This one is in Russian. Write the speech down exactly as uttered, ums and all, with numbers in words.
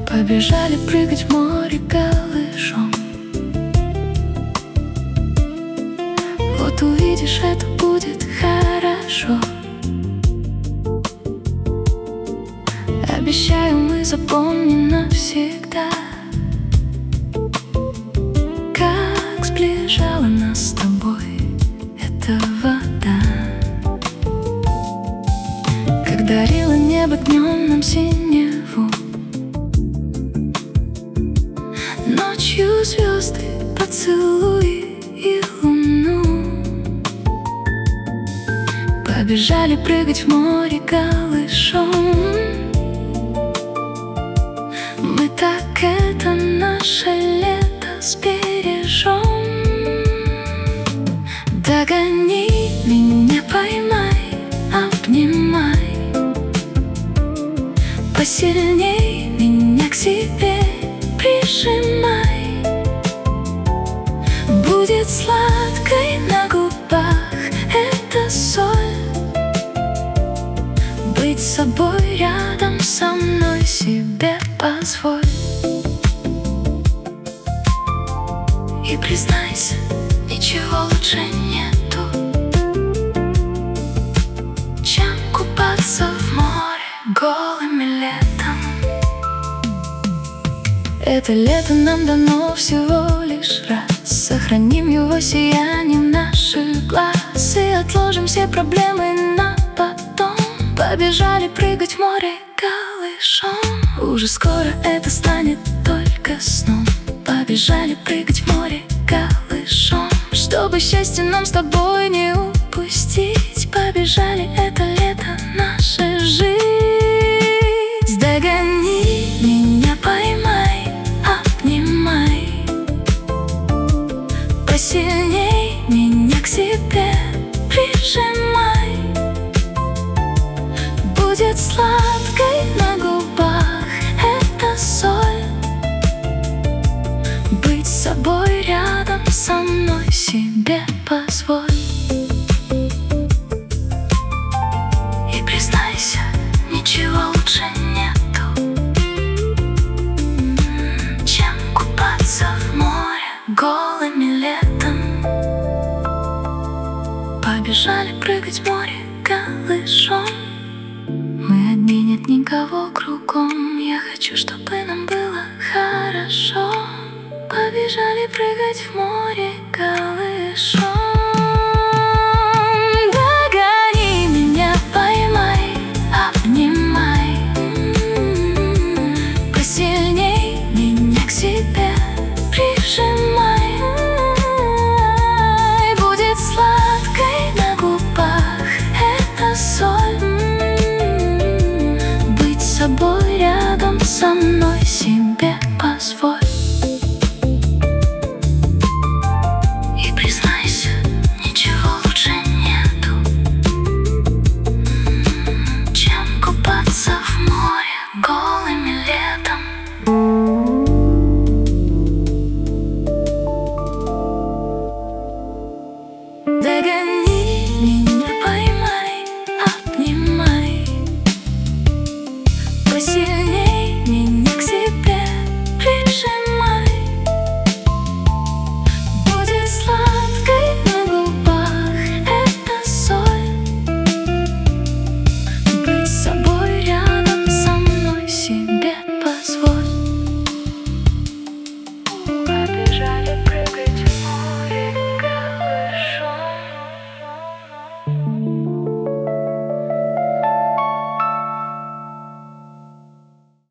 Побежали прыгать в море голышом. Вот увидишь, это будет хорошо. Обещаю, мы запомним навсегда, как сближала нас с тобой эта вода, как дарила небо днем нам синеву, ночью звезды, поцелуи и луну. Побежали прыгать в море голышом. Мы так это наше лето сбережем. Догони меня, поймай, обнимай, посильней меня к себе прижимай. Будет сладкой на губах эта соль. Быть собой рядом со мной себе позволь. И признайся, ничего лучше нету, чем купаться в море голыми летом. Это лето нам дано всего лишь раз. Сохраним его сияние в наших глаз и отложим все проблемы на потом. Побежали прыгать в море голышом. Уже скоро это станет только сном. Побежали прыгать в море голышом, чтобы счастье нам с тобой не упустить. Побежали, это лето наша жизнь. Догони меня, поймай, обнимай, посильней меня к себе прижимай. Будет сладкой на губах эта соль. Быть собой рядом со мной себе позволь. И признайся, ничего лучше нету, чем купаться в море голыми летом. Побежали прыгать в море голышом. Мы одни, нет никого кругом. Я хочу, чтобы нам было хорошо. Побежали прыгать в море голышом. Догони меня, поймай, обнимай, посильней меня к себе прижимай. Будет сладкой на губах эта соль. Быть собой рядом со мной себе